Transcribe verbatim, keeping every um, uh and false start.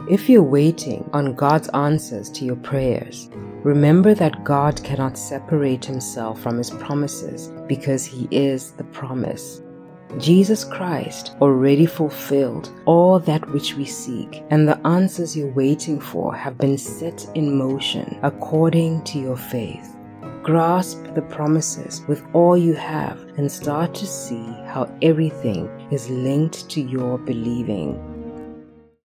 If you're waiting on God's answers to your prayers, remember that God cannot separate himself from his promises because he is the promise. Jesus Christ already fulfilled all that which we seek, and the answers you're waiting for have been set in motion according to your faith. Grasp the promises with all you have and start to see how everything is linked to your believing.